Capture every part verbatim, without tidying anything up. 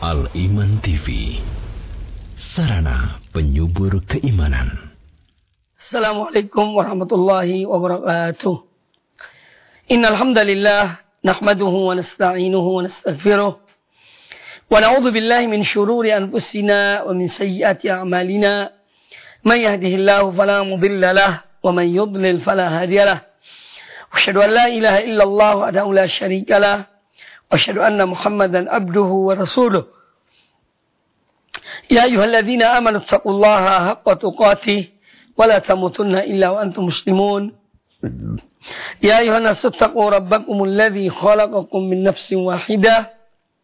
Al-Iman T V, sarana penyubur keimanan. Assalamualaikum warahmatullahi wabarakatuh. Innal hamdalillah nahmaduhu wa nasta'inuhu wa nastaghfiruh wa na'udzu billahi min shururi anfusina wa min sayyiati a'malina. Man yahdihillahu fala mudilla lahu wa man yudlil fala hadiya lahu. Asyhadu an la ilaha illallah wahdahu la syarika lahu wa asyhadu anna Muhammadan abduhu wa rasuluh. Ya ayyuhalladzina amanu taqullaha haqqa tuqatih wa la tamutunna illa wa antum muslimun. Ya ayyuhan nasu taqu rabbakumul ladzi khalaqakum min nafsin wahidah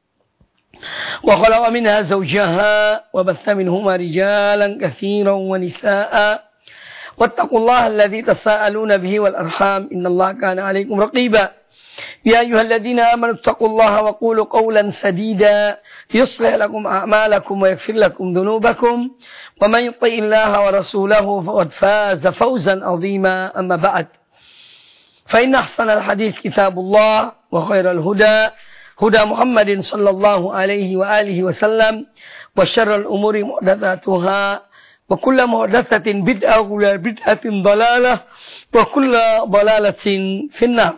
wa khalaqa minha zawjaha wa batha minhuma rijalan katsiran wa nisaa'a wattaqullaha alladzi tasaaluna bihi wal arham innallaha kana 'alaykum raqiba. يا أيها الذين آمنوا اتقوا الله وقولوا قولا سديدا يصلح لكم أعمالكم ويغفر لكم ذنوبكم ومن يطع الله ورسوله فقد فاز فوزا عظيما. أما بعد فإن أحسن الحديث كتاب الله وخير الهدى هدى محمد صلى الله عليه وآله وسلم وشر الأمور محدثاتها وكل محدثة بدعة وكل بدعة ضلالة وكل ضلالة في النار.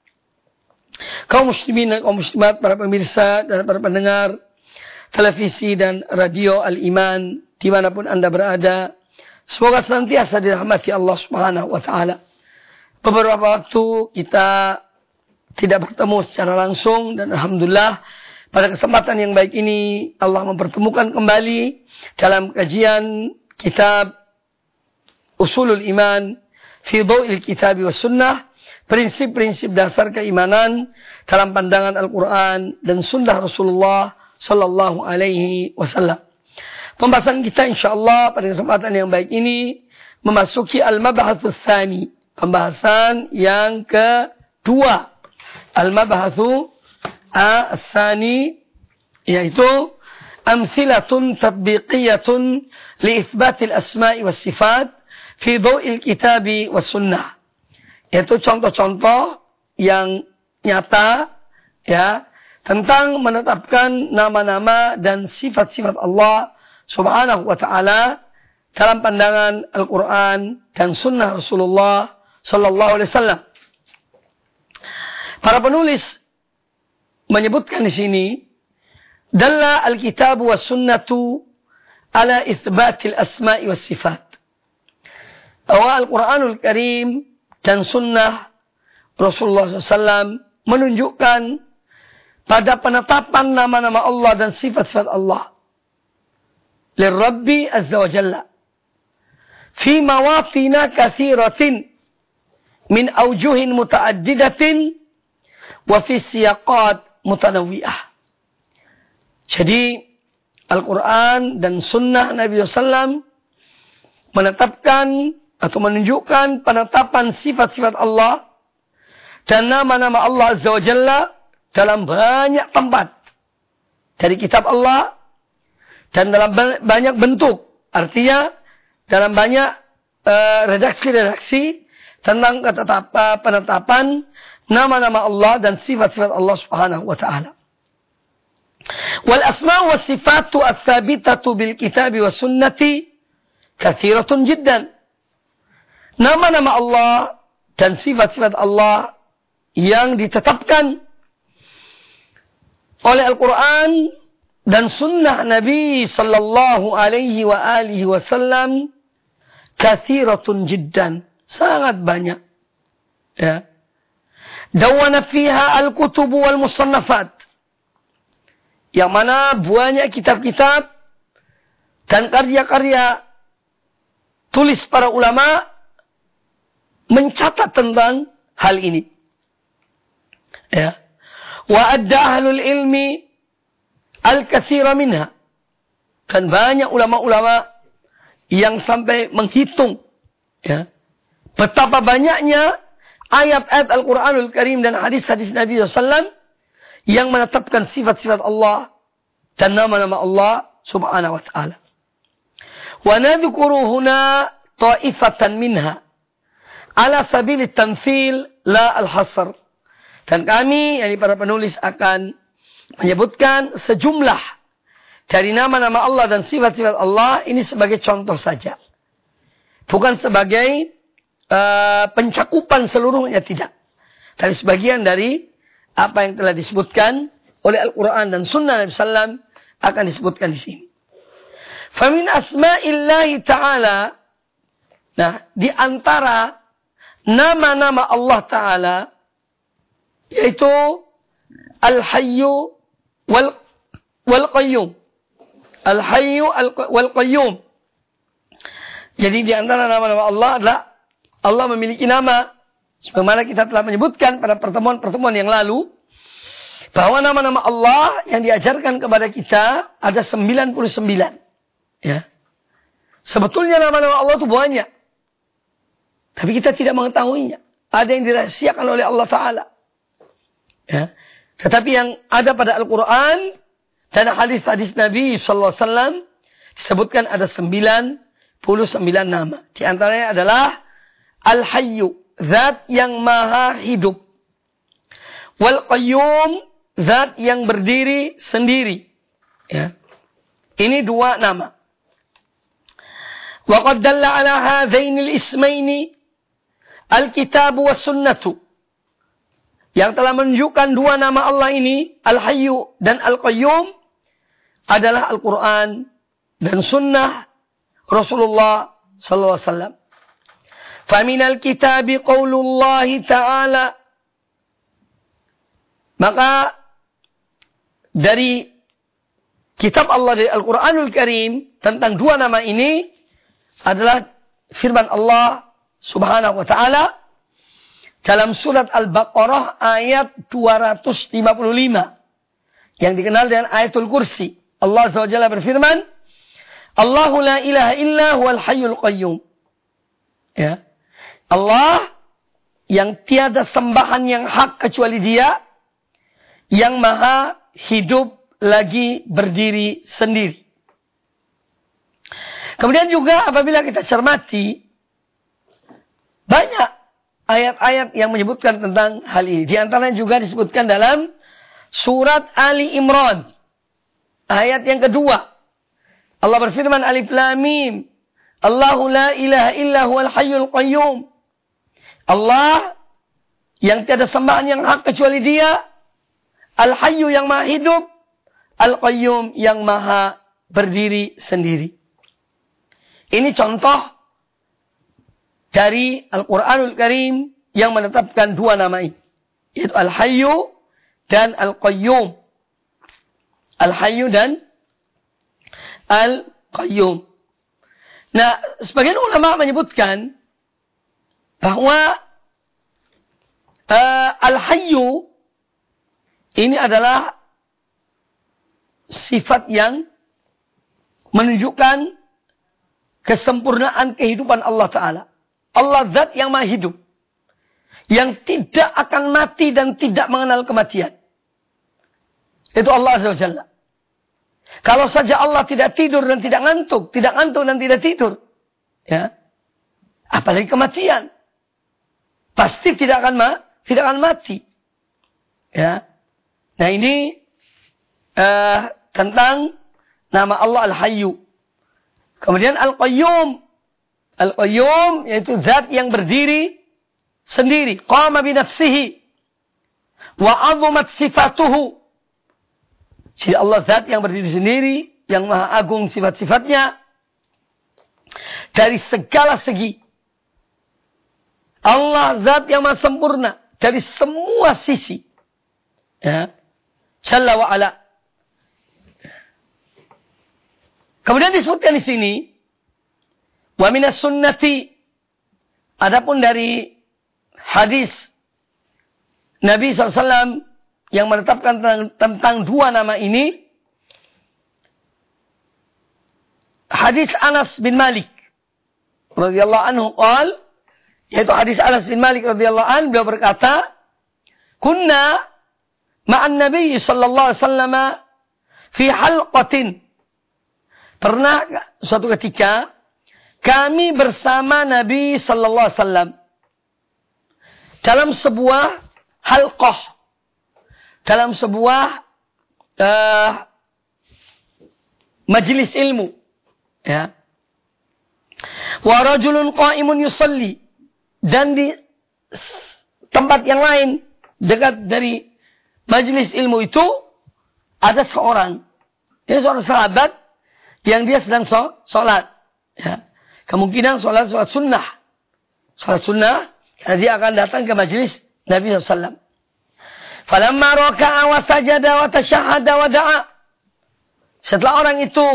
Kaum muslimin dan kaum muslimat, para pemirsa dan para pendengar televisi dan radio Al-Iman dimanapun Anda berada, semoga senantiasa dirahmati Allah Subhanahu wa taala. Beberapa waktu kita tidak bertemu secara langsung dan alhamdulillah pada kesempatan yang baik ini Allah mempertemukan kembali dalam kajian kitab Usulul Iman fi Dhaw'il Kitab was Sunnah, prinsip-prinsip dasar keimanan dalam pandangan Al-Quran dan Sunnah Rasulullah Sallallahu Alaihi Wasallam. Pembahasan kita insyaAllah pada kesempatan yang baik ini memasuki Al-Mabahathu Tsani, pembahasan yang kedua. Al-Mabahathu Tsani, yaitu amthilatun tatbiqiyatun li'ithbatil asma'i was sifat fi dhaw'il kitabi was sunnah. Yaitu contoh-contoh yang nyata ya tentang menetapkan nama-nama dan sifat-sifat Allah Subhanahu wa taala dalam pandangan Al-Qur'an dan sunnah Rasulullah sallallahu alaihi wasallam. Para penulis menyebutkan di sini dalla al-kitab was sunnatu ala itsbatil asma'i was sifat. Bahwa Al-Qur'anul Karim dan sunnah Rasulullah shallallahu alaihi wasallam menunjukkan pada penetapan nama-nama Allah dan sifat-sifat Allah. Lirrabbi azza wa jalla. Fi mawatina katsiratin min awjuhin mutaaddidatin wa fi siyaqat mutanawwi'ah. Jadi Al-Quran dan sunnah Nabi shallallahu alaihi wasallam menetapkan atau menunjukkan penetapan sifat-sifat Allah dan nama-nama Allah Azza wa Jalla dalam banyak tempat dari kitab Allah dan dalam banyak bentuk. Artinya dalam banyak uh, redaksi-redaksi tentang ketetapan penetapan nama-nama Allah dan sifat-sifat Allah Subhanahu wa taala. Wal asma' was sifatu ats-tsabitatu bil kitabi was sunnati katsiratun jiddan. Nama-nama Allah dan sifat-sifat Allah yang ditetapkan oleh Al-Quran dan sunnah Nabi sallallahu alaihi wa alihi wasallam katsiratun jiddan, sangat banyak. Ya. Dawana fiha al-kutub wal musannafat. Yang mana banyak kitab-kitab dan karya-karya tulis para ulama mencatat tentang hal ini. Ya. Wa adda ahlul ilmi al-katsira minha. Dan banyak ulama-ulama yang sampai menghitung ya, betapa banyaknya ayat-ayat Al-Qur'anul Karim dan hadis-hadis Nabi sallallahu alaihi wasallam yang menetapkan sifat-sifat Allah dan nama-nama Allah Subhanahu wa taala. Wa nadhkuru huna ta'ifatan minha ala sabilit tamthil la al-hasr. Dan kami, yakni para penulis, akan menyebutkan sejumlah dari nama-nama Allah dan sifat-sifat Allah ini sebagai contoh saja. Bukan sebagai uh, pencakupan seluruhnya, tidak. Tapi sebagian dari apa yang telah disebutkan oleh Al-Quran dan Sunnah Nabi sallallahu alaihi wasallam akan disebutkan di sini. Famin asma'illahi ta'ala. Nah, di antara nama-nama Allah Ta'ala, yaitu Al-Hayyu wal, wal Qayyum. Al-Hayyu wal Qayyum. Jadi di antara nama-nama Allah adalah Allah memiliki nama. Sebagaimana kita telah menyebutkan pada pertemuan-pertemuan yang lalu, bahwa nama-nama Allah yang diajarkan kepada kita ada sembilan puluh sembilan. Ya. Sebetulnya nama-nama Allah itu banyak. Tapi kita tidak mengetahuinya. Ada yang dirahasiakan oleh Allah Ta'ala. Ya. Tetapi yang ada pada Al-Quran dan hadis-hadis Nabi sallallahu alaihi wasallam disebutkan ada sembilan puluh sembilan nama. Di antaranya adalah Al-Hayyu, zat yang maha hidup. Wal Qayyum, zat yang berdiri sendiri. Ya. Ini dua nama. Wa qad dalla ala hadzainil ismaini al-kitab was sunnatu. Yang telah menunjukkan dua nama Allah ini, Al-Hayyu dan Al-Qayyum, adalah Al-Quran dan Sunnah Rasulullah sallallahu alaihi wasallam. Faminal kitabi qaulullahi ta'ala. Maka dari kitab Allah, dari Al-Quranul Karim, tentang dua nama ini adalah firman Allah Subhanahu wa ta'ala dalam surat Al-Baqarah ayat dua ratus lima puluh lima yang dikenal dengan ayatul kursi. Allah subhanahu wa taala berfirman, Allahu la ilaha illa huwal hayyul qayyum. Ya. Allah yang tiada sembahan yang hak kecuali Dia, yang maha hidup lagi berdiri sendiri. Kemudian juga apabila kita cermati, banyak ayat-ayat yang menyebutkan tentang hal ini. Di antaranya juga disebutkan dalam surat Ali Imran. Ayat yang kedua. Allah berfirman, Alif Lam Mim. Allahu la ilaha illa huwal hayyul qayyum. Allah yang tiada sembahan yang hak kecuali Dia. Al-Hayyu yang maha hidup. Al-Qayyum yang maha berdiri sendiri. Ini contoh dari Al-Quranul Karim yang menetapkan dua nama ini. Yaitu Al-Hayyu dan Al-Qayyum. Al-Hayyu dan Al-Qayyum. Nah, sebagian ulama menyebutkan bahwa uh, Al-Hayyu ini adalah sifat yang menunjukkan kesempurnaan kehidupan Allah Ta'ala. Allah zat yang maha hidup. Yang tidak akan mati dan tidak mengenal kematian. Itu Allah Azza wa Jalla. Kalau saja Allah tidak tidur dan tidak ngantuk. Tidak ngantuk dan tidak tidur. Ya. Apalagi kematian. Pasti tidak akan, ma tidak akan mati. Ya. Nah ini uh, tentang nama Allah Al-Hayyu. Kemudian Al-Qayyum. Al-Qayyum yaitu zat yang berdiri sendiri. Qama binafsihi. Wa azumat sifatuhu. Jadi Allah zat yang berdiri sendiri. Yang maha agung sifat-sifatnya. Dari segala segi. Allah zat yang maha sempurna. Dari semua sisi. Ya. Jalla wa ala. Kemudian disebutkan di sini. Wa minas sunnati. Adapun dari hadis Nabi shallallahu alaihi wasallam yang menetapkan tentang, tentang dua nama ini. Hadis Anas bin Malik radhiyallahu anhu qala, yaitu hadis Anas bin Malik radhiyallahu anhu, beliau berkata, kunna ma'an Nabi sallallahu alaihi wasallam fi halqatin. Pernah suatu ketika kami bersama Nabi sallallahu alaihi wasallam dalam sebuah halqah, dalam sebuah uh, majelis ilmu. Ya. Wa rajulun qa'imun yusalli. Dan di tempat yang lain, dekat dari majelis ilmu itu, ada seorang. Ini seorang sahabat yang dia sedang sholat. Ya. Kemungkinan sholat sholat sunnah. Sholat sunnah, karena dia akan datang ke majelis Nabi shallallahu alaihi wasallam. Falamma raka'a wa sajada wa tashahhada wa da'a. Setelah orang itu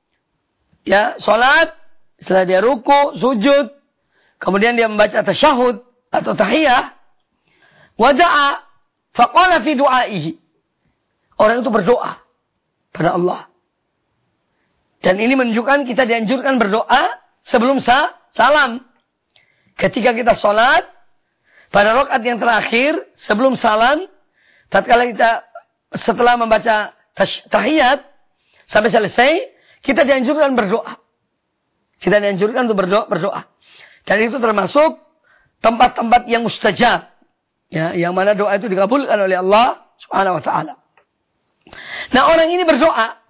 ya sholat, setelah dia ruku, sujud, kemudian dia membaca tasyahud atau tahiyah, wa da'a, faqala fi du'aihi. Orang itu berdoa pada Allah. Dan ini menunjukkan kita dianjurkan berdoa sebelum sah, salam. Ketika kita sholat, pada rakaat yang terakhir, sebelum salam, tatkala kita setelah membaca tahiyat, sampai selesai, kita dianjurkan berdoa. Kita dianjurkan untuk berdoa. berdoa. Dan itu termasuk tempat-tempat yang mustajab. Ya, yang mana doa itu dikabulkan oleh Allah Subhanahu wa ta'ala. Nah, orang ini berdoa.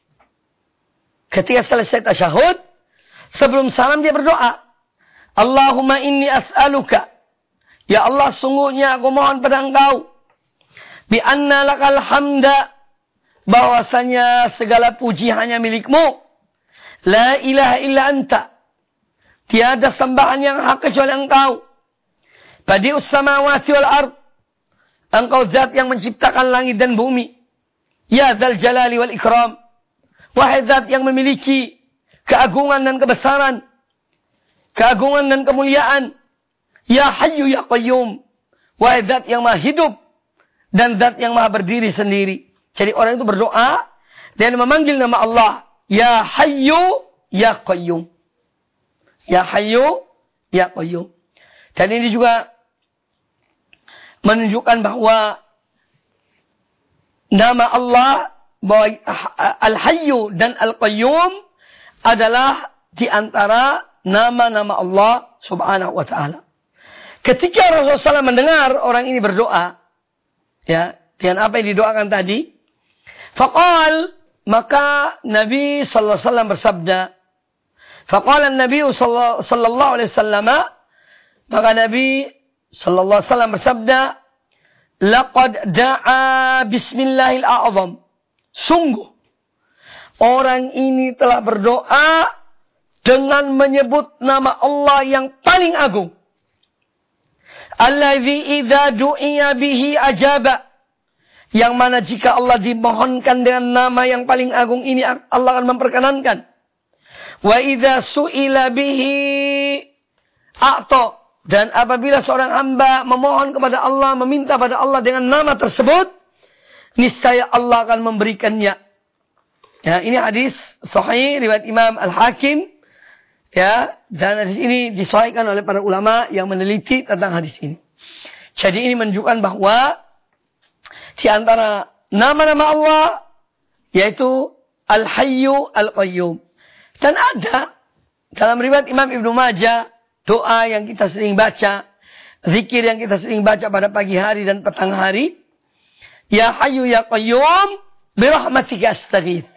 Ketika selesai tasyahud, sebelum salam dia berdoa. Allahumma inni as'aluka. Ya Allah, sungguhnya aku mohon pada Engkau. Bi anna lakal hamda. Bahwasanya segala puji hanya milikmu. La ilaha illa anta. Tiada sembahan yang hak kecuali Engkau. Badi'us samawati wal ard. Engkau zat yang menciptakan langit dan bumi. Ya dzal jalali wal ikram. Wahai zat yang memiliki keagungan dan kebesaran. Keagungan dan kemuliaan. Ya hayyu ya qayyum. Wahai zat yang maha hidup. Dan zat yang maha berdiri sendiri. Jadi orang itu berdoa. Dan memanggil nama Allah. Ya hayyu ya qayyum. Ya hayyu ya qayyum. Dan ini juga menunjukkan bahwa nama Allah, bahwa Al-Hayyu dan Al-Qayyum adalah di antara nama-nama Allah Subhanahu wa ta'ala. Ketika Rasulullah shallallahu alaihi wasallam mendengar orang ini berdoa, ya, dengan apa yang didoakan tadi, faqal, maka Nabi sallallahu alaihi wasallam bersabda, faqala Nabi sallallahu alaihi wasallam, maka Nabi sallallahu alaihi wasallam bersabda, laqad da'a bismillahil a'zam. Sungguh orang ini telah berdoa dengan menyebut nama Allah yang paling agung. Allazi idza du'iya bihi ajaba. Yang mana jika Allah dimohonkan dengan nama yang paling agung ini, Allah akan memperkenankan. Wa idza su'ila bihi a'ta. Dan apabila seorang hamba memohon kepada Allah, meminta pada Allah dengan nama tersebut, niscaya Allah akan memberikannya. Ya, ini hadis sahih riwayat Imam Al-Hakim. Ya, dan hadis ini disahihkan oleh para ulama yang meneliti tentang hadis ini. Jadi ini menunjukkan bahwa di antara nama-nama Allah yaitu Al-Hayyu Al-Qayyum. Dan ada dalam riwayat Imam Ibnu Majah doa yang kita sering baca, zikir yang kita sering baca pada pagi hari dan petang hari. Ya Hayyu Ya Qayyum, birahmatika astaghith.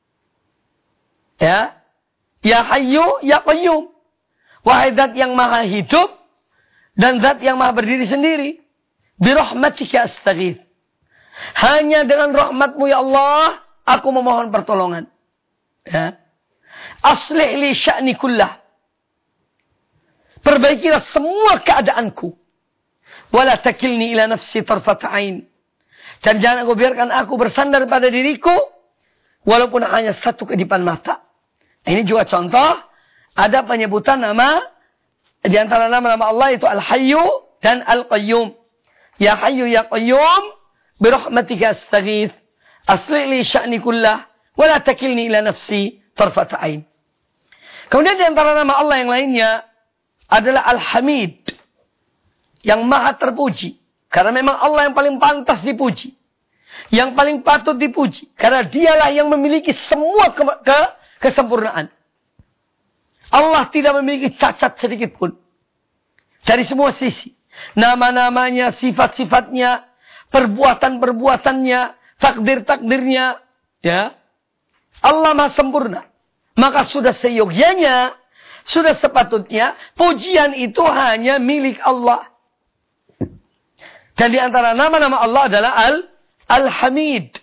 Ya. Ya Hayyu Ya Qayyum. Wahai zat yang maha hidup dan zat yang maha berdiri sendiri. Birahmatika astaghith. Hanya dengan rahmatmu ya Allah, aku memohon pertolongan. Ya. Aslih li sya'ni kullah. Perbaikilah semua keadaanku. Wala takilni ila nafsi tarfat ain. Dan jangan aku biarkan aku bersandar pada diriku. Walaupun hanya satu kedipan mata. Ini juga contoh. Ada penyebutan nama. Di antara nama-nama Allah itu Al-Hayyu dan Al-Qayyum. Ya Hayyu Ya Qayyum. Birahmatika astaghith. Aslih li sya'ni kullah. Wala takilni ila nafsi tarfat ain. Kemudian di antara nama Allah yang lainnya adalah Al-Hamid. Yang maha terpuji. Karena memang Allah yang paling pantas dipuji. Yang paling patut dipuji. Karena dialah yang memiliki semua ke, ke, kesempurnaan. Allah tidak memiliki cacat sedikit pun. Dari semua sisi. Nama-namanya, sifat-sifatnya, perbuatan-perbuatannya, takdir-takdirnya. Ya. Allah Maha sempurna. Maka sudah seyogyanya, sudah sepatutnya, pujian itu hanya milik Allah. Dan di antara nama-nama Allah adalah Al, Al-Hamid.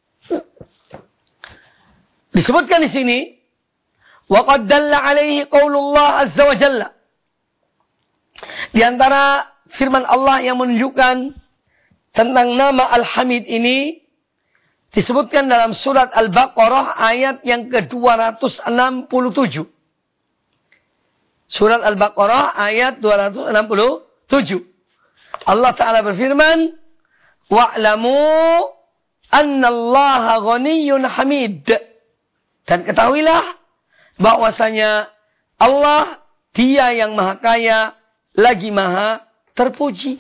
Disebutkan di sini, وَقَدْ دَلَّ عَلَيْهِ قَوْلُ اللَّهِ عَزَّ وَجَلَّ. Di antara firman Allah yang menunjukkan tentang nama Al-Hamid ini, disebutkan dalam surat Al-Baqarah ayat yang ke dua ratus enam puluh tujuh. Surat Al-Baqarah ayat dua ratus enam puluh tujuh. Allah Ta'ala berfirman, wa'lamu annallaha ghaniyyun hamid. Dan ketahuilah bahwasanya Allah, Dia yang maha kaya, lagi maha terpuji.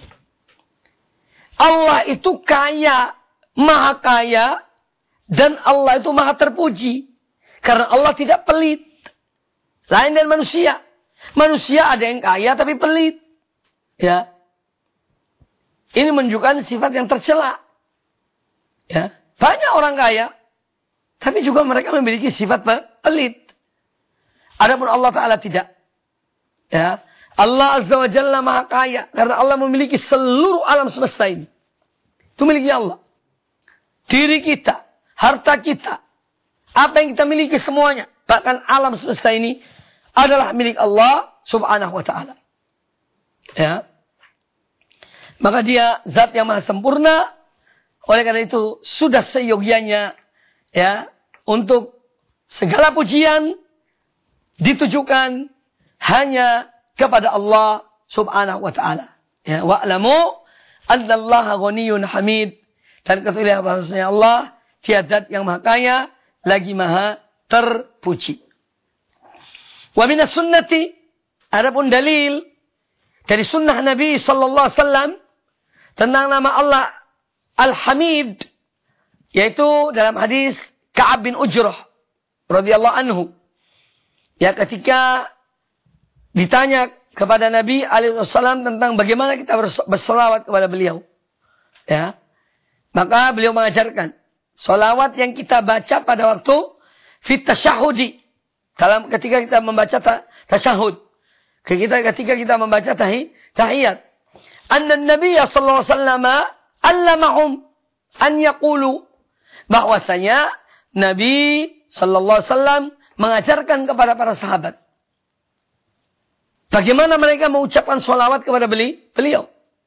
Allah itu kaya, maha kaya, dan Allah itu maha terpuji. Karena Allah tidak pelit. Lain dari manusia. Manusia ada yang kaya tapi pelit. Ya. Ini menunjukkan sifat yang tercela. Ya. Banyak orang kaya, tapi juga mereka memiliki sifat pelit. Adapun Allah Ta'ala tidak. Ya. Allah Azza wa Jalla maha kaya. Karena Allah memiliki seluruh alam semesta ini. Itu miliknya Allah. Diri kita, harta kita, apa yang kita miliki semuanya, bahkan alam semesta ini adalah milik Allah Subhanahu wa Ta'ala. Ya. Maka Dia zat yang maha sempurna. Oleh karena itu sudah seyogyanya, ya, untuk segala pujian ditujukan hanya kepada Allah Subhanahu wa Ta'ala. Ya, wa'lamu annallaha ghaniyyun hamid. Dan ketahuilah bahwasanya Allah, Dia zat yang maha kaya, lagi maha terpuji. Wa minas sunnati, adapun dalil dari sunnah Nabi sallallahu alaihi wasallam tentang nama Allah Al-Hamid, yaitu dalam hadis Ka'ab bin Ujrah radhiyallahu anhu. Ya, ketika ditanya kepada Nabi alaihi wasallam tentang bagaimana kita berselawat kepada beliau. Ya. Maka beliau mengajarkan selawat yang kita baca pada waktu fit tasyahudi. Dalam ketika kita membaca tasyahud. Ketika ketika kita membaca tahi, tahiyat. Anna Nabi sallallahu alaihi wasallam allamahum an yaqulu, bahwasanya Nabi sallallahu alaihi wasallam mengajarkan kepada para sahabat bagaimana mereka mengucapkan sholawat kepada beliau.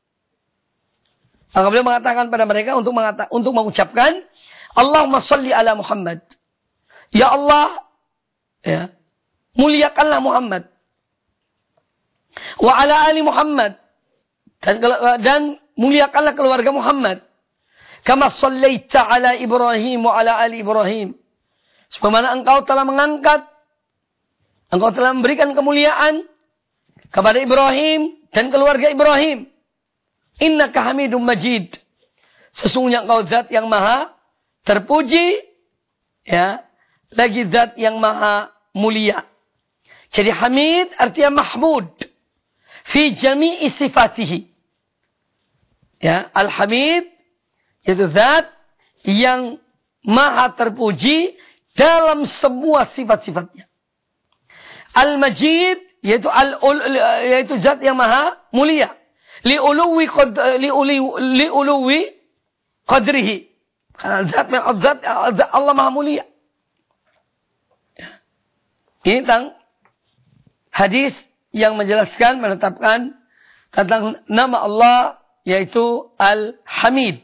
Maka beliau mengatakan pada mereka untuk mengata, untuk mengucapkan Allahumma sholli ala Muhammad. Ya Allah, ya, muliakanlah Muhammad. Wa ala ali Muhammad. Dan, dan muliakanlah keluarga Muhammad. Kama shallaita ala Ibrahim wa ala ali Ibrahim. Sebagaimana engkau telah mengangkat, engkau telah memberikan kemuliaan kepada Ibrahim dan keluarga Ibrahim. Innaka Hamidum Majid. Sesungguhnya engkau zat yang maha terpuji, ya, lagi zat yang maha mulia. Jadi Hamid artinya mahmud fi jami'i sifatihi. Ya, Al-Hamid yaitu zat yang maha terpuji dalam semua sifat-sifatnya. Al-Majid yaitu al yaitu zat yang maha mulia. Li uluwi qad li uli li uluwi qadrihi. Karena zat zat Allah maha mulia. Ini tentang hadis yang menjelaskan, menetapkan tentang nama Allah yaitu Al-Hamid.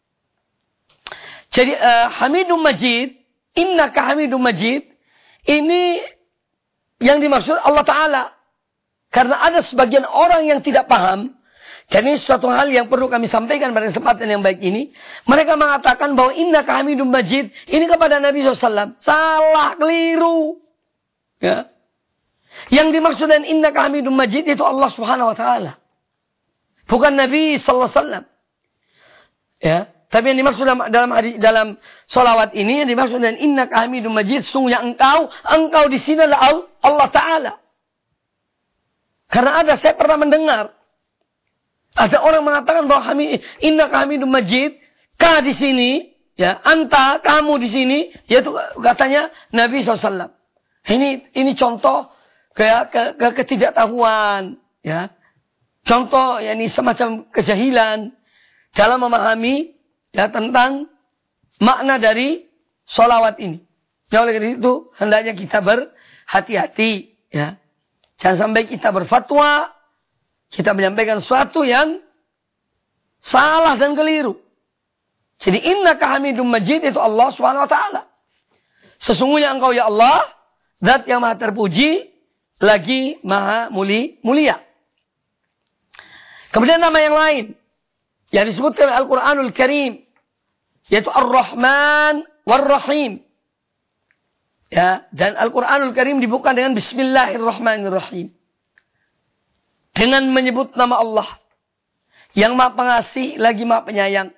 Jadi uh, Hamidum Majid, innaka Hamidum Majid, ini yang dimaksud Allah Ta'ala. Karena ada sebagian orang yang tidak paham, dan ini suatu hal yang perlu kami sampaikan pada kesempatan yang baik ini. Mereka mengatakan bahwa innaka Hamidum Majid ini kepada Nabi shallallahu alaihi wasallam. Salah, keliru. Ya. Yang dimaksud dengan innaka Hamidum Majid itu Allah Subhanahu wa Ta'ala. Bukan Nabi sallallahu alaihi wasallam. Ya, tapi yang dimaksud dalam dalam, dalam sholawat ini yang dimaksud dengan innaka Hamidum Majid, sungguhnya engkau, engkau di sini adalah Allah Ta'ala. Karena ada, saya pernah mendengar ada orang mengatakan bahwa innaka Hamidum Majid, ka di sini Ya, anta, kamu di sini, yaitu katanya Nabi shallallahu alaihi wasallam. Ini ini contoh ke, ke, ke ketidaktahuan, ya. Contoh yakni semacam kejahilan dalam memahami ya tentang makna dari sholawat ini. Ya, oleh karena itu hendaknya kita berhati-hati, ya. Jangan sampai kita berfatwa, kita menyampaikan sesuatu yang salah dan keliru. Jadi innaka hamidum majid itu Allah subhanahu wa ta'ala. Sesungguhnya engkau ya Allah, zat yang maha terpuji, lagi maha muli, mulia. Kemudian nama yang lain, yang disebutkan Al-Quranul Karim, yaitu Ar-Rahman War-Rahim. Ya, dan Al-Quranul Karim dibuka dengan Bismillahirrahmanirrahim. Dengan menyebut nama Allah, yang maha pengasih, lagi maha penyayang.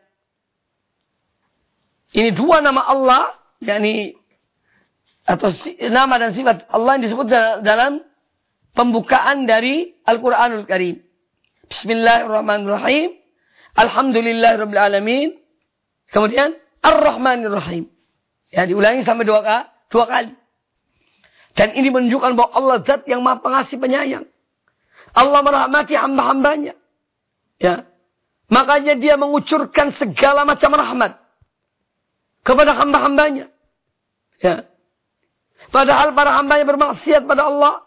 Ini dua nama Allah, yakni atau nama dan sifat Allah yang disebut dalam pembukaan dari Al-Quranul Karim. Bismillahirrahmanirrahim. Alhamdulillahirabbil alamin. Kemudian Ar-Rahmanirrahim. Ya, diulangi sampai dua kali, dua kali. Dan ini menunjukkan bahwa Allah zat yang maha pengasih penyayang. Allah merahmati hamba-hambanya. Ya. Makanya dia mengucurkan segala macam rahmat kepada hamba-hambanya. Ya. Padahal para hambanya bermaksiat pada Allah.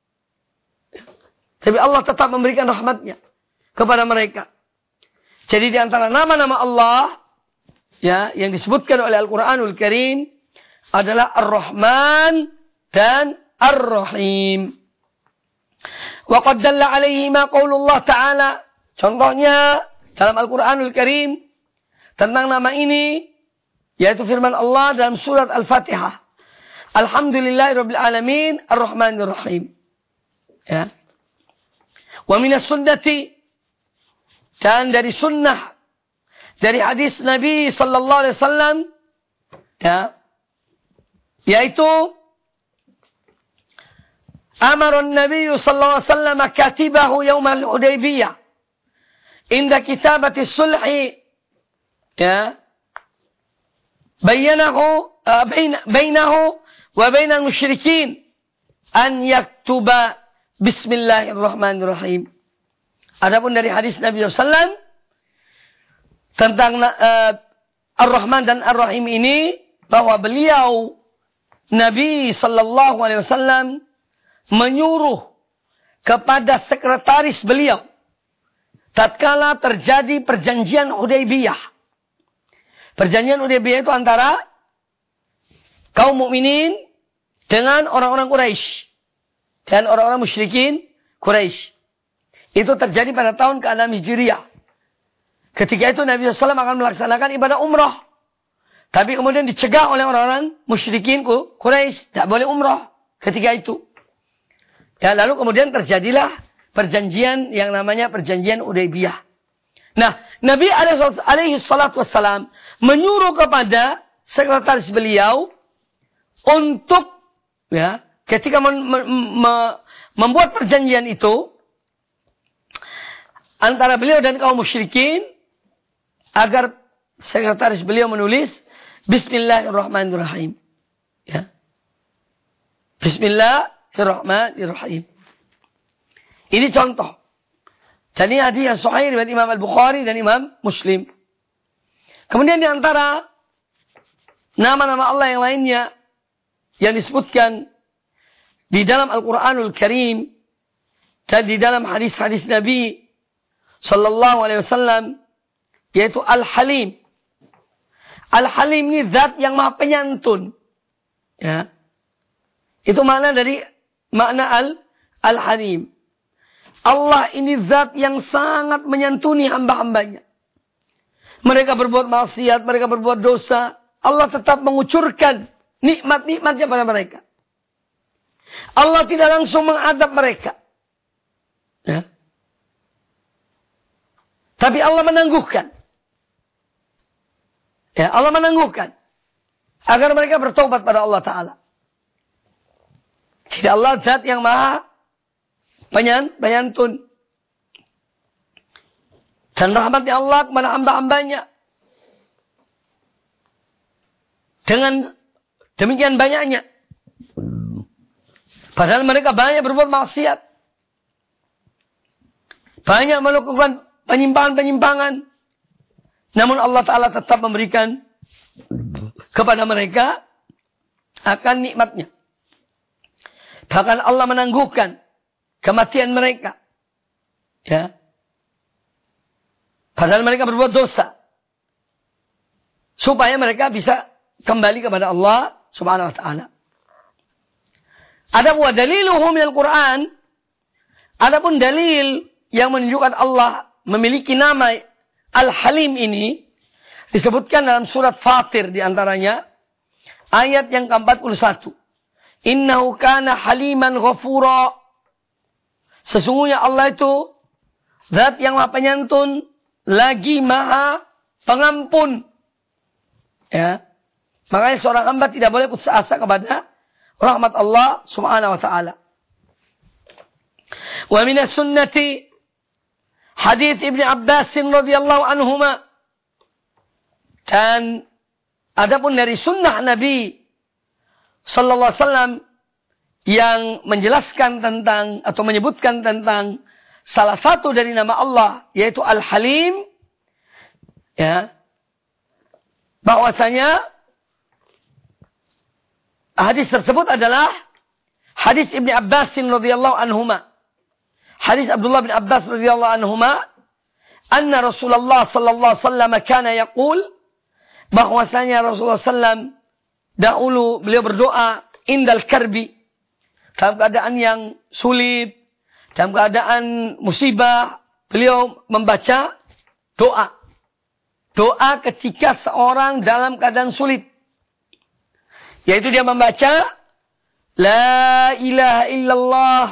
Tapi Allah tetap memberikan rahmatnya kepada mereka. Jadi di antara nama-nama Allah ya, yang disebutkan oleh Al-Quranul Karim adalah Ar-Rahman dan Ar-Rahim. Wa qad dalla alaihi ma qaulullah ta'ala. Contohnya dalam Al-Quranul Karim tentang nama ini, yaitu firman Allah dalam surat Al-Fatihah. Alhamdulillahirabbil alamin ar-rahmanir rahim. Ya. Wa minas sunnati, dan dari sunnah, dari hadis Nabi sallallahu alaihi wasallam, ya, yaitu amara an-nabiy sallallahu alaihi wasallam katibahu yaum al-Hudaybiyah inda kitabati sulhi, ya, bayyanahu uh, bain, bainahu wa bainal musyrikin an yaktuba bismillahirrahmanirrahim. Adapun dari hadis Nabi sallallahu alaihi wasallam tentang uh, Ar-Rahman dan Ar-Rahim ini, bahwa beliau Nabi sallallahu alaihi wasallam menyuruh kepada sekretaris beliau tatkala terjadi perjanjian Hudaybiyah. Perjanjian Hudaybiyah itu antara kaum mukminin dengan orang-orang Quraisy dan orang-orang musyrikin Quraisy. Itu terjadi pada tahun keenam Hijriah. Ketika itu Nabi sallallahu alaihi wasallam akan melaksanakan ibadah umrah. Tapi kemudian dicegah oleh orang-orang musyrikin Quraisy, tidak boleh umrah ketika itu. Ya, lalu kemudian terjadilah perjanjian yang namanya perjanjian Hudaybiyah. Nah, Nabi alaihi salatu wassalam menyuruh kepada sekretaris beliau untuk, ya, ketika mem, mem, mem, membuat perjanjian itu antara beliau dan kaum musyrikin, agar sekretaris beliau menulis Bismillahirrahmanirrahim. Ya. Bismillahirrahmanirrahim. Ini contoh. Jadi hadis yang sahih riwayat Imam Al-Bukhari dan Imam Muslim. Kemudian di antara nama-nama Allah yang lainnya yang disebutkan di dalam Al-Quranul Karim dan di dalam hadis-hadis Nabi sallallahu alaihi wasallam, yaitu Al-Halim. Al-Halim ini zat yang maha penyantun. Ya. Itu makna dari makna al Al-Halim. Allah ini zat yang sangat menyantuni hamba-hambanya. Mereka berbuat maksiat, mereka berbuat dosa, Allah tetap mengucurkan nikmat-nikmatnya pada mereka. Allah tidak langsung mengadab mereka. Ya. Tapi Allah menangguhkan. Ya, Allah menangguhkan agar mereka bertobat pada Allah Ta'ala. Jadi Allah zat yang maha penyantun. Dan rahmatnya Allah kepada hamba-hambanya. dengan demikian banyaknya. Padahal mereka banyak berbuat maksiat. Banyak melakukan penyimpangan-penyimpangan. Namun Allah Ta'ala tetap memberikan kepada mereka akan nikmatnya. Bahkan Allah menangguhkan kematian mereka. Ya. Padahal mereka berbuat dosa. Supaya mereka bisa kembali kepada Allah Subhanahu wa Ta'ala. Ada wa daliluhu minal Quran. Adapun dalil yang menunjukkan Allah memiliki nama Al-Halim ini disebutkan dalam surat Fatir di antaranya ayat yang ke empat puluh satu. Innahu kana haliman ghafura. Sesungguhnya Allah itu zat yang Maha Penyantun lagi Maha Pengampun. Ya. Makanya seorang hamba tidak boleh putus asa kepada rahmat Allah Subhanahu wa taala. Wa min as-sunnati hadits Ibnu Abbas radhiyallahu anhuma. Dan adapun dari sunnah Nabi sallallahu alaihi wasallam yang menjelaskan tentang atau menyebutkan tentang salah satu dari nama Allah yaitu Al-Halim, ya, bahwasanya hadis tersebut adalah hadis Ibnu Abbas radhiyallahu anhuma. Hadis Abdullah bin Abbas radhiyallahu anhuma, anna Rasulullah sallallahu alaihi wasallam kana yaqul, bahwasanya Rasulullah sallallahu alaihi wasallam dahulu beliau berdoa indal karbi, dalam keadaan yang sulit, dalam keadaan musibah, beliau membaca doa. Doa ketika seorang dalam keadaan sulit. Yaitu dia membaca La ilaha illallah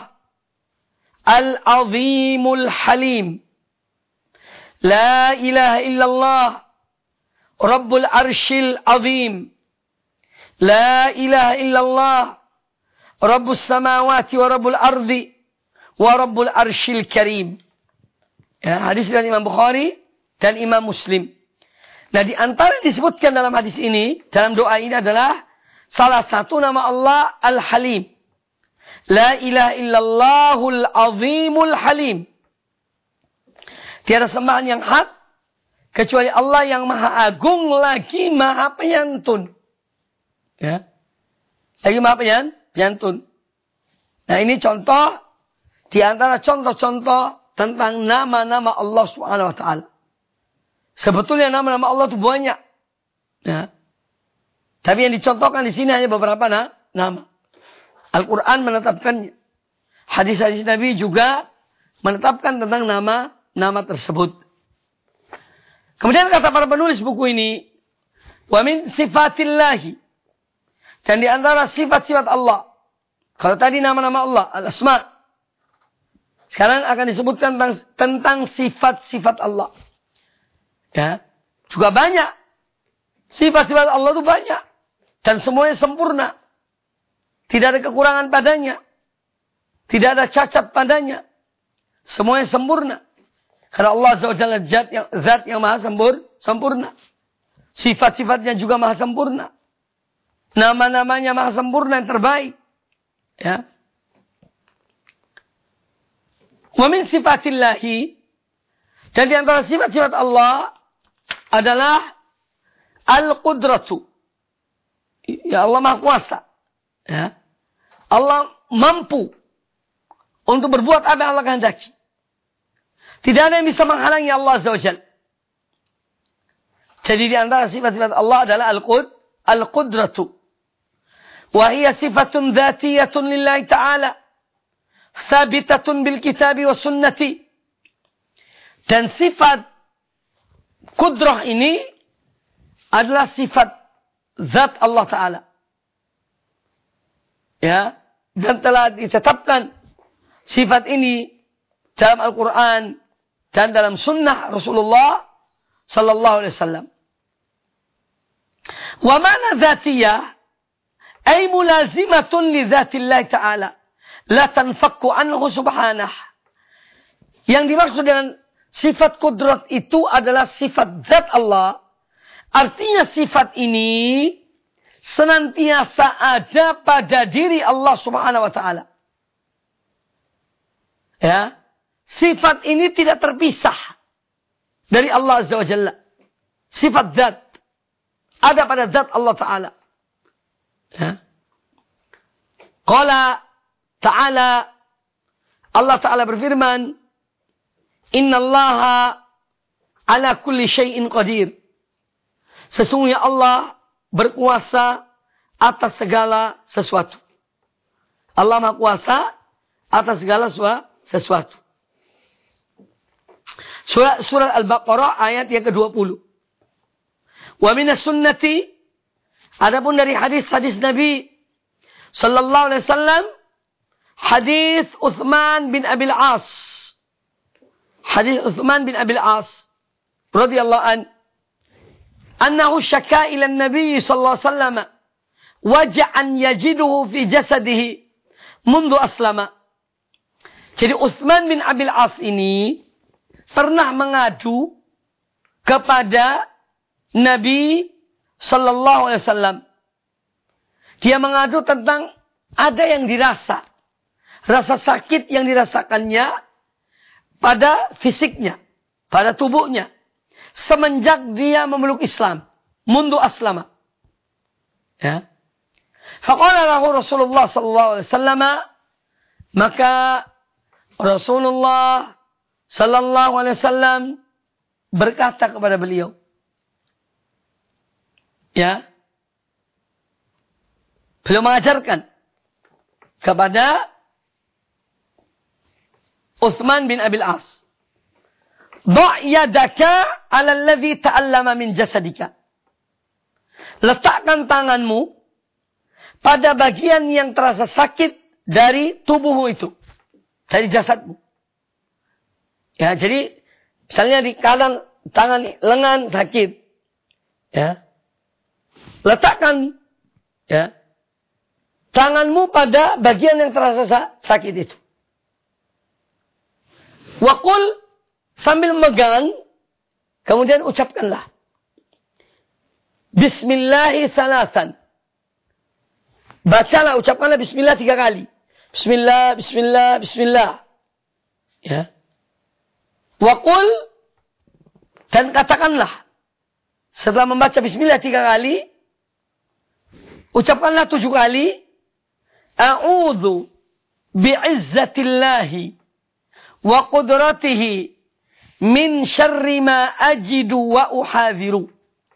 Al-Azimul Halim. La ilaha illallah Rabbul Arshil Azim. La ilaha illallah Rabbus Samawati wa Rabbul Ardi wa Rabbul Arshil Karim. Ya, hadis dari Imam Bukhari dan Imam Muslim. Nah, di antara yang disebutkan dalam hadis ini, dalam doa ini adalah salah satu nama Allah Al-Halim. La ilaha illallahul azimul halim. Tiada sembahan yang hak kecuali Allah yang maha agung lagi maha penyantun. Ya. Lagi maha penyantun. Nah, ini contoh di antara contoh-contoh tentang nama-nama Allah Subhanahu wa taala. Sebetulnya nama-nama Allah itu banyak. Ya. Tapi yang dicontohkan di sini hanya beberapa na- nama. Al-Quran menetapkannya. Hadis-hadis Nabi juga menetapkan tentang nama-nama tersebut. Kemudian kata para penulis buku ini, wa min sifatillahi. Dan di antara sifat-sifat Allah. Kalau tadi nama-nama Allah, al-asma. Sekarang akan disebutkan tentang, tentang sifat-sifat Allah. Ya, juga banyak. Sifat-sifat Allah itu banyak. Dan semuanya sempurna. Tidak ada kekurangan padanya. Tidak ada cacat padanya. Semuanya sempurna. Karena Allah Azza wa Jalla zat yang, zat yang maha sempur, sempurna. Sifat-sifatnya juga maha sempurna. Nama-namanya maha sempurna yang terbaik. Ya. Wa min sifatillahi. Dan di antara sifat-sifat Allah adalah Al-Qudratu. Ya, Allah Maha Kuasa. Ya. Allah mampu untuk berbuat apa yang Allah kehendaki. Tidak ada yang bisa menghalangi Allah Azza wa Jalla. Jadi di antara sifat-sifat Allah adalah Al-Qudratu. Wahia sifatun dzatiyatun lillahi ta'ala. Thabitatun bil kitabi wa sunnati. Dan sifat Qudrah ini adalah sifat zat Allah Ta'ala. Ya. Dan telah ditetapkan sifat ini dalam Al-Quran dan dalam sunnah Rasulullah Sallallahu Alaihi Wasallam. Wa mana zatiyah ay mulazimatun li zatillah Ta'ala la tanfakku anhu subhanah. Yang dimaksud dengan sifat kudrat itu adalah sifat zat Allah. Artinya sifat ini senantiasa ada pada diri Allah Subhanahu wa taala. Ya. Sifat ini tidak terpisah dari Allah Azza wa Jalla. Sifat zat ada pada zat Allah Taala. Ya. Qala Ta'ala, Allah Ta'ala berfirman, Inna Allaha ala kulli syai'in qadir. Sesungguhnya Allah berkuasa atas segala sesuatu. Allah Maha Kuasa atas segala sesuatu. Surat, surat Al-Baqarah ayat yang kedua puluh. Wa minas sunnati, adapun dari hadis-hadis Nabi sallallahu alaihi wasallam, hadis Utsman bin Abil As. Hadis Utsman bin Abil As radhiyallahu an, annahu syaka ila an-nabi sallallahu alaihi wasallam waja'an yajiduhu fi jasadihi mundu aslama. Jadi Utsman bin Abil As ini pernah mengadu kepada Nabi sallallahu alaihi wasallam. Dia mengadu tentang ada yang dirasa. Rasa sakit yang dirasakannya pada fisiknya. Pada tubuhnya. Semenjak dia memeluk Islam. Mundu aslama. Ya. Faqala lahu Rasulullah sallallahu alaihi wasallam. Maka Rasulullah sallallahu alaihi wasallam berkata kepada beliau. Ya. Beliau mengajarkan kepada Utsman bin Abil As. Da' yadaka 'ala alladhi ta'allama min jasadika. Letakkan tanganmu pada bagian yang terasa sakit dari tubuhmu itu. Dari jasadmu. Ya, jadi misalnya di kanan tangan lengan sakit. Ya. Letakkan ya tanganmu pada bagian yang terasa sakit itu. Waqul, sambil megang, kemudian ucapkanlah. Bismillahi salatan. Bacalah, ucapkanlah bismillah tiga kali. Bismillah, bismillah, bismillah. Ya. Waqul, dan katakanlah. Setelah membaca bismillah tiga kali, ucapkanlah tujuh kali. A'udhu bi'izzatillahi wa qudratihi min syarri ma ajidu wa uhadhiru.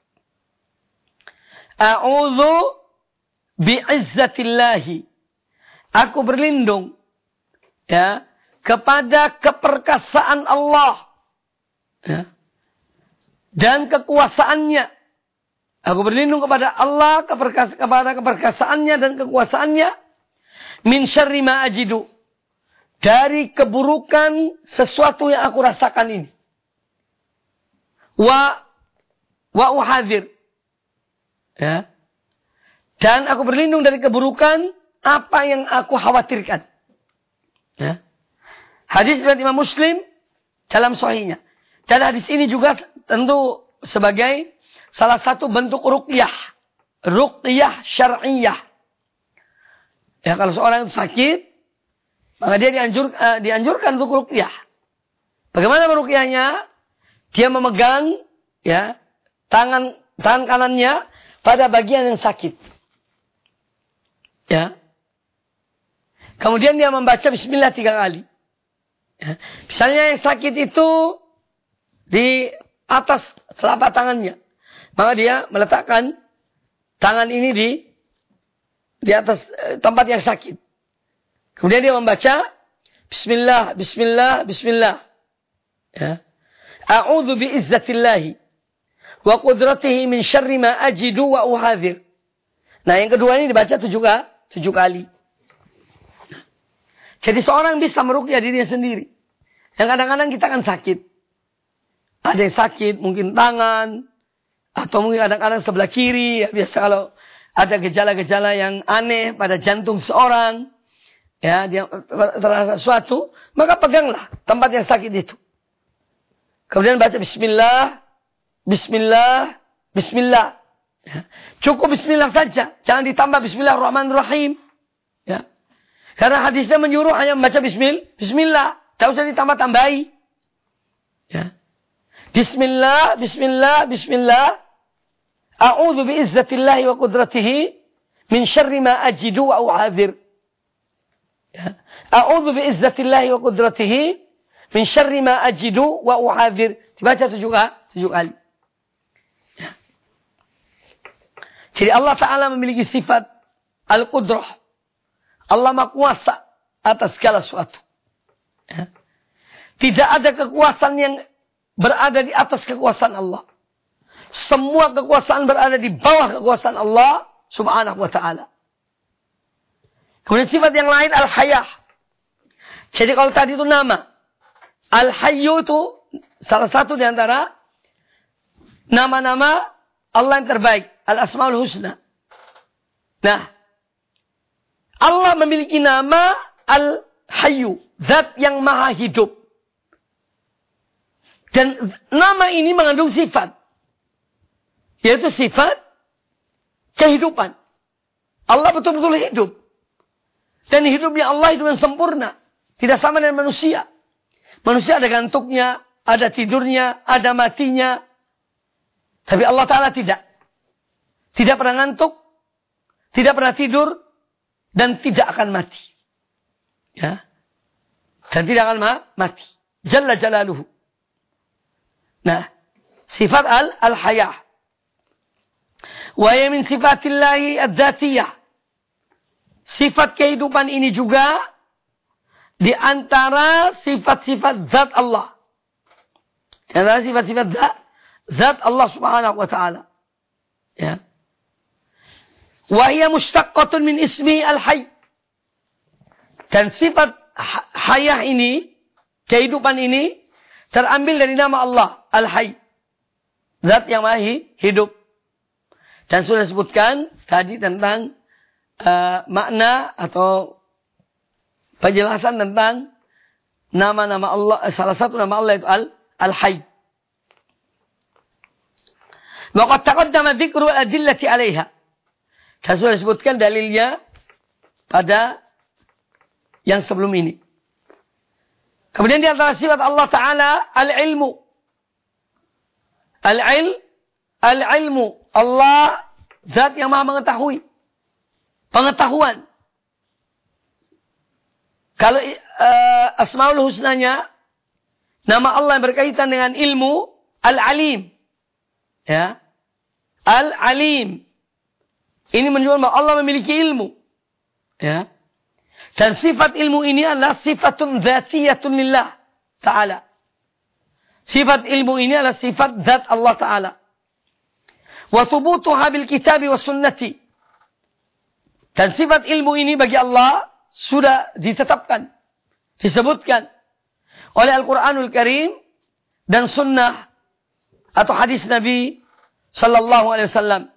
A'udhu bi'izzatillahi. Aku berlindung ya kepada keperkasaan Allah ya, dan kekuasaannya. Aku berlindung kepada Allah, keperkas- kepada keperkasaannya dan kekuasaannya. Min syarri ma ajidu. Dari keburukan sesuatu yang aku rasakan ini. Wa wa uhadhir. Ya. Dan aku berlindung dari keburukan apa yang aku khawatirkan. Ya. Hadis riwayat Imam Muslim dalam sahihnya. Dan hadis ini juga tentu sebagai salah satu bentuk ruqyah. Ruqyah syar'iyyah. Ya, kalau seorang itu sakit, maka dia dianjur, uh, dianjurkan untuk ruqyah. Bagaimana meruqyahnya? Dia memegang ya tangan tangan kanannya pada bagian yang sakit. Ya. Kemudian dia membaca bismillah tiga kali. Ya. Misalnya yang sakit itu di atas telapak tangannya. Maka dia meletakkan tangan ini di di atas eh, tempat yang sakit. Kemudian dia membaca bismillah, bismillah, bismillah. Ya. A'udzu bi'izzatillahi wa qudratihi min syarri ma ajidu wa uhadhir. Nah, yang kedua ini dibaca tujuh, tujuh kali. Jadi seorang bisa meruqyah dirinya sendiri. Yang kadang-kadang kita kan sakit. Ada yang sakit, mungkin tangan, atau mungkin kadang-kadang sebelah kiri. Ya, biasa kalau ada gejala-gejala yang aneh pada jantung seorang, ya, dia terasa sesuatu, maka peganglah tempat yang sakit itu. Kemudian baca bismillah, bismillah, bismillah. Ya. Cukup bismillah saja. Jangan ditambah bismillahirrahmanirrahim. Ya. Karena hadisnya menyuruh hanya membaca bismillah. Bismillah. Tak usah ditambah-tambahi. Ya. Bismillah, bismillah, bismillah. A'udhu bi'izzatillahi wa qudratihi min syarri ma ajidu wa u'adhir. Ya. A'udhu bi'izzatillahi wa qudratihi min syarri ma ajidu wa u'adhir. Dibaca tujuh kali. Tujuh kali. Ya. Jadi Allah Ta'ala memiliki sifat al-qudrah. Allah Maha Kuasa atas segala sesuatu. Ya. Tidak ada kekuasaan yang berada di atas kekuasaan Allah. Semua kekuasaan berada di bawah kekuasaan Allah Subhanahu wa ta'ala. Kemudian sifat yang lain al-hayah. Jadi kalau tadi itu nama. Al-hayyu itu salah satu di antara nama-nama Allah yang terbaik. Al-asmaul husna. Nah. Allah memiliki nama Al-Hayyu. Zat yang maha hidup. Dan nama ini mengandung sifat. Yaitu sifat kehidupan. Allah betul-betul hidup. Dan hidupnya Allah hidup yang sempurna. Tidak sama dengan manusia. Manusia ada gantuknya, ada tidurnya, ada matinya. Tapi Allah Ta'ala tidak. Tidak pernah ngantuk. Tidak pernah tidur. Dan tidak akan mati. Ya. Dan tidak akan ma- mati. Jalla jalaluhu. Nah. Sifat al, al-hayah. Wa ya min sifatillahi ad-dhatiyah. Sifat kehidupan ini juga di antara sifat-sifat zat Allah. Di antara sifat-sifat zat, zat Allah Subhanahu wa ta'ala. Ya. Wa hiya mushtaqqatun min ismi al-hayy. Dan sifat hayah ini, kehidupan ini terambil dari nama Allah, al-hayy. Zat yang maha hidup. Dan sudah disebutkan tadi tentang uh, makna atau penjelasan tentang nama-nama Allah, salah satu nama Allah itu al, al-hayy. Wa qad taqaddama dzikru al-adillati 'alaiha. Dan sudah disebutkan dalilnya pada yang sebelum ini. Kemudian di antara sifat Allah Ta'ala, al-ilmu. Al-il, al-ilmu. Allah, zat yang maha mengetahui. Pengetahuan. Kalau uh, Asmaul Husnanya, nama Allah yang berkaitan dengan ilmu, al-alim. Ya. Al-alim. Ini menunjukkan bahwa Allah memiliki ilmu. Ya. Dan sifat ilmu ini adalah sifatun dzatiyatun lillah Ta'ala. Sifat ilmu ini adalah sifat zat Allah Ta'ala. Wa thubutuha bil kitabi was sunnati. Dan sifat ilmu ini bagi Allah sudah ditetapkan, disebutkan oleh Al-Quranul Karim dan sunnah atau hadis Nabi Sallallahu Alaihi Wasallam.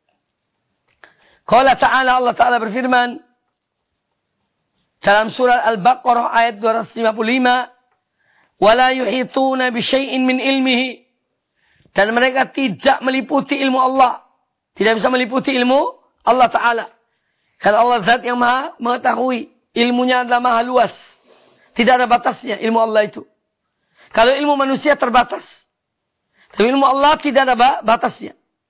Qala Ta'ala, Allah Ta'ala berfirman dalam surah Al-Baqarah ayat dua ratus lima puluh lima, "Wala yuhituna bi syai'in min ilmihi." Dan mereka tidak meliputi ilmu Allah. Tidak bisa meliputi ilmu Allah Ta'ala. Karena Allah zat yang maha mengetahui. Ilmunya adalah maha luas. Tidak ada batasnya ilmu Allah itu. Kalau ilmu manusia terbatas. Tapi ilmu Allah tidak ada batasnya.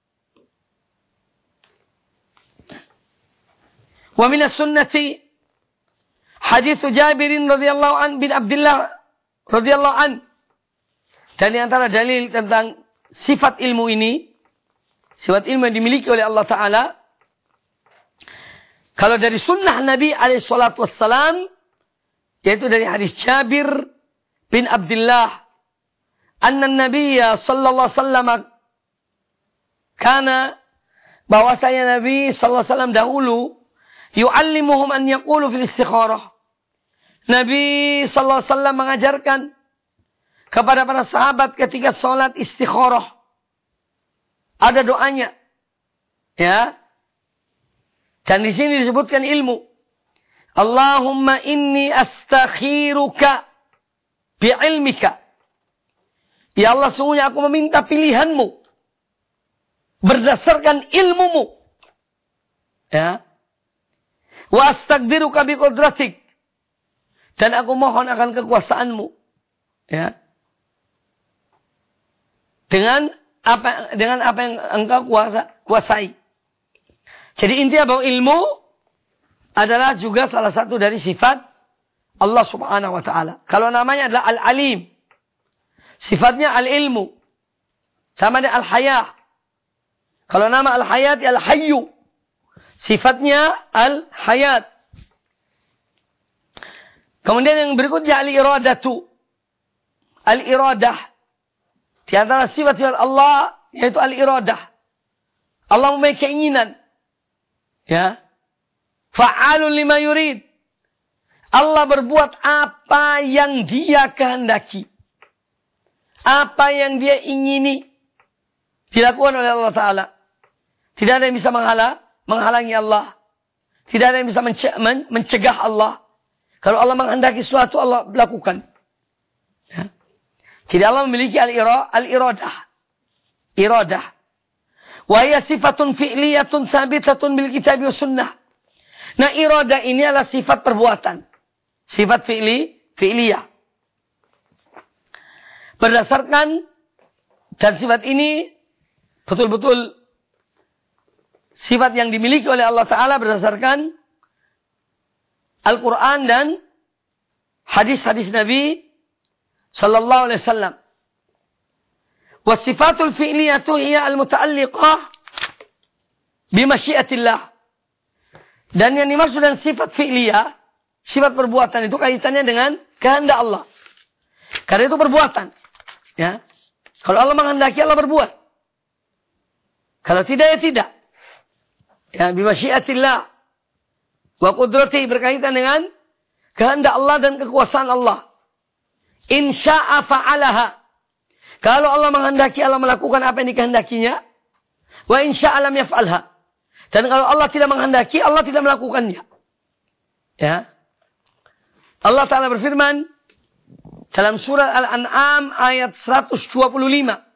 Wa minas sunnati hadits Jabir radhiyallahu an bin Abdullah radhiyallahu an. Dan di antara dalil tentang sifat ilmu ini, sifat ilmu yang dimiliki oleh Allah Ta'ala, kalau dari sunnah Nabi alaihi salatu wassalam, yaitu dari hadis Jabir bin Abdullah, anna Nabiya sallallahu alaihi wasallam kana, bahwasanya Nabi sallallahu alaihi wasallam dahulu yu'allimuhum an yaqulu fil istikharah. Nabi sallallahu alaihi wasallam mengajarkan kepada para sahabat ketika salat istikharah. Ada doanya. Ya. Dan di sini disebutkan ilmu. Allahumma inni astakhiruka bi'ilmika. Ya Allah, sungguhnya aku meminta pilihanmu. berdasarkan ilmumu. Ya. Wa astaqdiruka biqudratik. Dan aku mohon akan kekuasaanmu. Ya. Dengan apa dengan apa yang engkau kuasa, kuasai. Jadi intinya bahwa ilmu adalah juga salah satu dari sifat Allah Subhanahu wa taala. Kalau namanya adalah Al-Alim, sifatnya Al-Ilmu. Sama dengan Al-Hayah. Kalau nama Al-Hayat Al-Hayyu, sifatnya Al-Hayat. Kemudian yang berikutnya Al-Iradatu. Al-Iradah. Di antara sifat-sifat Allah yaitu al-iradah. Allah memiliki keinginan. Ya. Fa'alun lima yurid. Allah berbuat apa yang Dia kehendaki. Apa yang Dia ingini dilakukan oleh Allah Ta'ala. Tidak ada yang bisa menghala, menghalangi Allah. Tidak ada yang bisa mencegah Allah. Kalau Allah menghendaki sesuatu, Allah lakukan. Ya. Jadi Allah memiliki al-iradah. Iradah. Wa hiya sifatun fi'liyatun thabitatun bil kitab wa sunnah. Nah, iradah ini adalah sifat perbuatan. Sifat fi'li, fi'liyah. Berdasarkan dan sifat ini betul-betul sifat yang dimiliki oleh Allah Ta'ala berdasarkan Al-Quran dan hadis-hadis Nabi Sallallahu alaihi wasallam. Wasifatul fi'liyatu hiya al-muta'alliqah bimasyiatillah. Dan yang dimaksud dengan sifat fi'liyah, sifat perbuatan itu kaitannya dengan kehendak Allah. Karena itu perbuatan. Ya. Kalau Allah menghendaki, Allah berbuat. Kalau tidak, ya tidak. Ya, bimasyiatillah. Wa qudrati berkaitan dengan kehendak Allah dan kekuasaan Allah. Insya'a fa'alaha. Kalau Allah menghendaki, Allah melakukan apa yang dikehendakinya. Wa insya'a lam yaf'alha. Dan kalau Allah tidak menghendaki, Allah tidak melakukannya. Ya. Allah Ta'ala berfirman dalam surat Al-An'am ayat seratus dua puluh lima.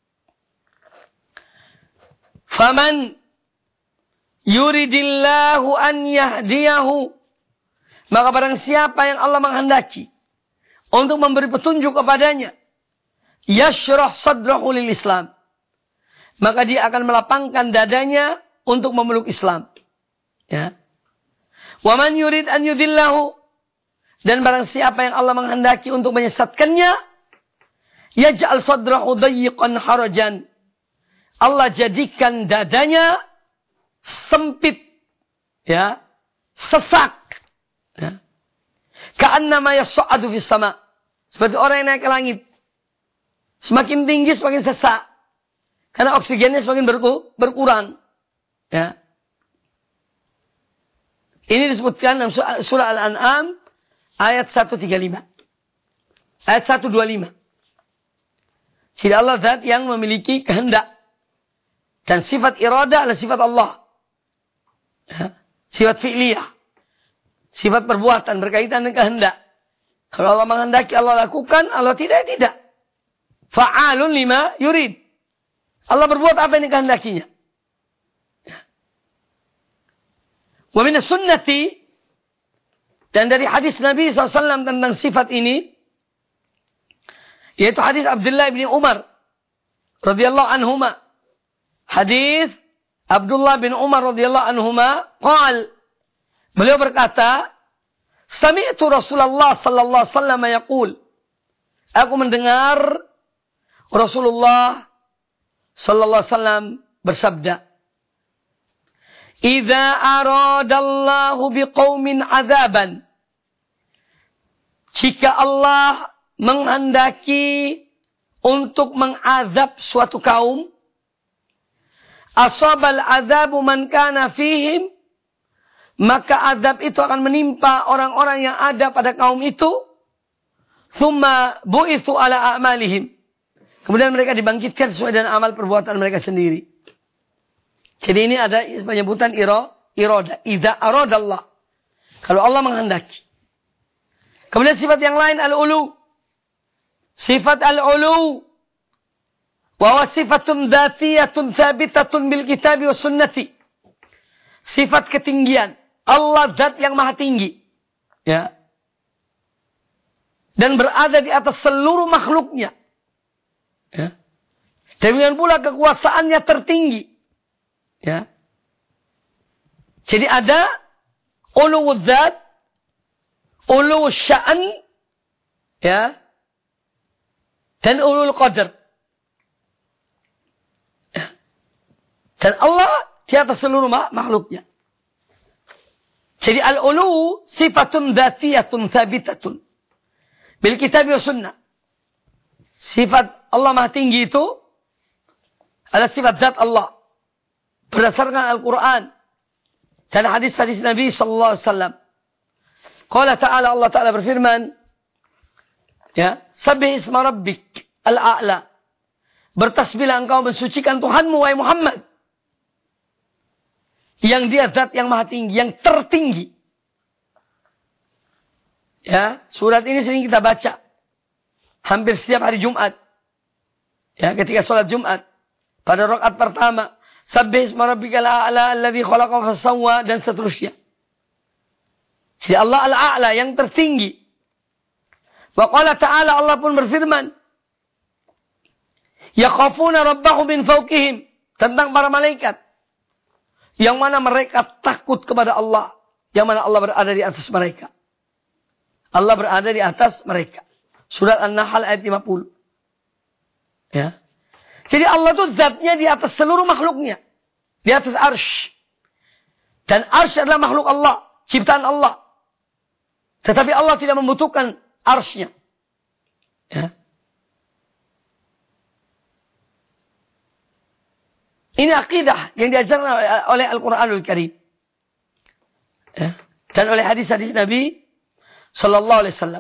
Faman yuridillahu an yahdiyahu. Maka barang siapa yang Allah menghendaki untuk memberi petunjuk kepadanya, yashrah sadrahu lil Islam, maka dia akan melapangkan dadanya untuk memeluk Islam. Ya. Wa man yurid an yudillahu, dan barang siapa yang Allah menghendaki untuk menyesatkannya, yaj'al sadrahu dayyiqan harajan, Allah jadikan dadanya sempit, ya, sesak, ya. Ka'annama yas'adu fis sama, seperti orang yang naik ke langit. Semakin tinggi semakin sesak. Karena oksigennya semakin berku, berkurang. Ya. Ini disebutkan dalam surah Al-An'am ayat seratus tiga puluh lima. Ayat seratus dua puluh lima. Jadi Allah zat yang memiliki kehendak. Dan sifat iradah adalah sifat Allah. Ya. Sifat fi'liyah. Sifat perbuatan berkaitan dengan kehendak. Kalau Allah menghendaki, Allah lakukan. Allah tidak, tidak. Fa'alun lima yurid. Allah berbuat apa yang dikehendakinya. Wa minas sunnati, dan dari hadis Nabi shallallahu alaihi wasallam tentang sifat ini, yaitu hadis Abdullah bin Umar radhiyallahu anhuma. Hadis Abdullah bin Umar radhiyallahu anhuma, qal, beliau berkata, sami'tu Rasulullah sallallahu alaihi wasallam yaqul, aku mendengar Rasulullah sallallahu alaihi wasallam bersabda, "Idza aradallahu biqaumin azaban." Jika Allah menghendaki untuk mengazab suatu kaum, asabal azabu man kana fihim, maka azab itu akan menimpa orang-orang yang ada pada kaum itu. Thumma bu'ithu ala a'malihim. Kemudian mereka dibangkitkan sesuai dengan amal perbuatan mereka sendiri. Jadi ini ada penyebutan iro, iroda. Idza aradallah. Kalau Allah menghendaki. Kemudian sifat yang lain al-ulu. Sifat al-ulu. Wa sifatun dzatiyatun tsabitatun bil kitabi was sunnati. Sifat ketinggian. Allah zat yang maha tinggi. Ya. Dan berada di atas seluruh makhluknya. Ya. Demikian pula kekuasaannya tertinggi. Ya. Jadi ada uluwul zat, uluwul sya'an, ya. Dan ulul qadar. Ya. Dan Allah di atas seluruh makhluknya. Jadi al-ulu sifatun dzatiyatun tsabitatun bil kitab wa sunnah. Sifat Allah Maha Tinggi itu adalah sifat zat Allah berdasarkan Al-Qur'an dan hadis-hadis Nabi sallallahu alaihi wasallam. Qala ta'ala, Allah Ta'ala berfirman, ya, sabbih isma rabbik al-a'la. Bertasbihlah engkau mensucikan Tuhanmu wahai Muhammad. Yang dia zat yang maha tinggi, yang tertinggi. Ya, surat ini sering kita baca. Hampir setiap hari Jumat. Ya, ketika sholat Jumat. Pada rakaat pertama. Sabbih isma rabbikal a'la alladzi khalaqa fasawwa, dan seterusnya. Jadi Allah al-a'la, yang tertinggi. Wa qala ta'ala, Allah pun berfirman. Yakhafuna rabbahum min fawqihim. Tentang para malaikat. Yang mana mereka takut kepada Allah. Yang mana Allah berada di atas mereka. Allah berada di atas mereka. Surat An-Nahl ayat lima puluh. Ya. Jadi Allah itu zatnya di atas seluruh makhluknya. Di atas arsy. Dan arsy adalah makhluk Allah. Ciptaan Allah. Tetapi Allah tidak membutuhkan arsy-nya. Ya. Ini akidah yang diajarkan oleh Al-Quranul Karim. Ya. Dan oleh hadis-hadis Nabi Sallallahu Alaihi Wasallam.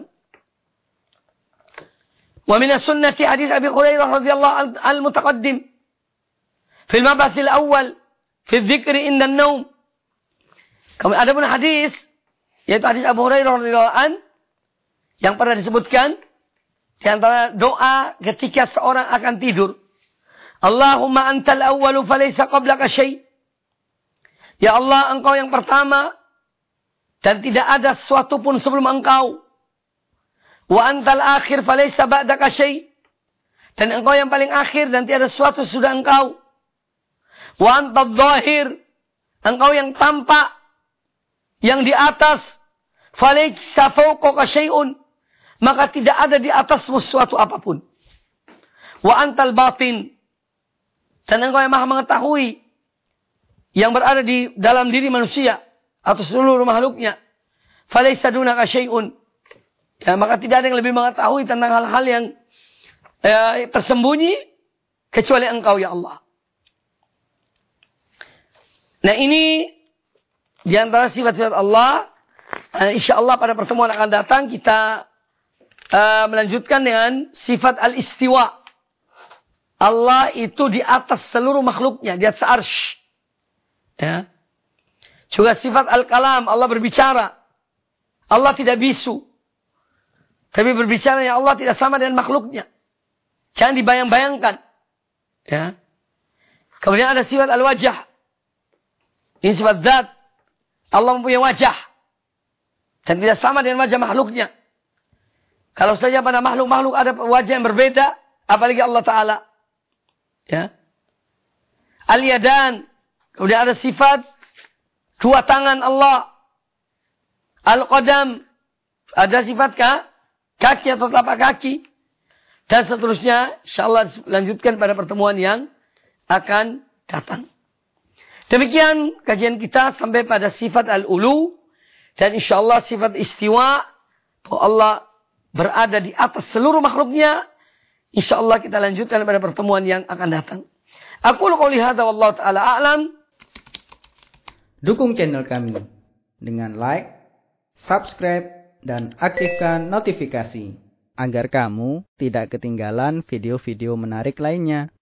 Wa min as-sunnati hadis Abi Hurairah radhiyallahu al-mutaqaddim. Fi al-mabath al-awwal fi dzikri inda an-naum. Kemudian ada pun hadis, yaitu hadis Abu Hurairah radhiyallahu an, yang pernah disebutkan di antara doa ketika seorang akan tidur. Allahumma antal awwalu falaysa qablaka syai'. Ya Allah, engkau yang pertama dan tidak ada sesuatu pun sebelum engkau. Wa antal akhir falaysa ba'daka syai'. Dan engkau yang paling akhir dan tidak ada sesuatu sudah engkau. Wa antad dhahir. Engkau yang tampak, yang di atas. Falaysa fawqaka syai'un. Maka tidak ada di atasmu sesuatu apapun. Wa antal batin. Dan engkau yang maha mengetahui yang berada di dalam diri manusia atau seluruh makhluknya. Falaysa dunaka syai'un. Ya, maka tidak ada yang lebih mengetahui tentang hal-hal yang ya, tersembunyi kecuali engkau ya Allah. Nah, ini di antara sifat-sifat Allah. Uh, insya Allah pada pertemuan akan datang kita uh, melanjutkan dengan sifat al-istiwa. Allah itu di atas seluruh makhluknya, di atas arsy. Ya. Juga sifat al-kalam, Allah berbicara. Allah tidak bisu. Tapi berbicara ya Allah tidak sama dengan makhluknya. Jangan dibayang-bayangkan. Ya. Kemudian ada sifat al-wajah. Ini sifat zat. Allah mempunyai wajah. Dan tidak sama dengan wajah makhluknya. Kalau saja pada makhluk-makhluk ada wajah yang berbeda, apalagi Allah Ta'ala. Ya. Al-yadan. Kemudian ada sifat dua tangan Allah. Al-qadam. Ada sifat kah? Kaki atau telapak kaki. Dan seterusnya. InsyaAllah lanjutkan pada pertemuan yang akan datang. Demikian kajian kita sampai pada sifat al-ulu. Dan insyaAllah sifat istiwa. Bahwa Allah berada di atas seluruh makhluknya. InsyaAllah kita lanjutkan pada pertemuan yang akan datang. Aku qouli hadza wallahu taala a'lam. Dukung channel kami dengan like, subscribe, dan aktifkan notifikasi agar kamu tidak ketinggalan video-video menarik lainnya.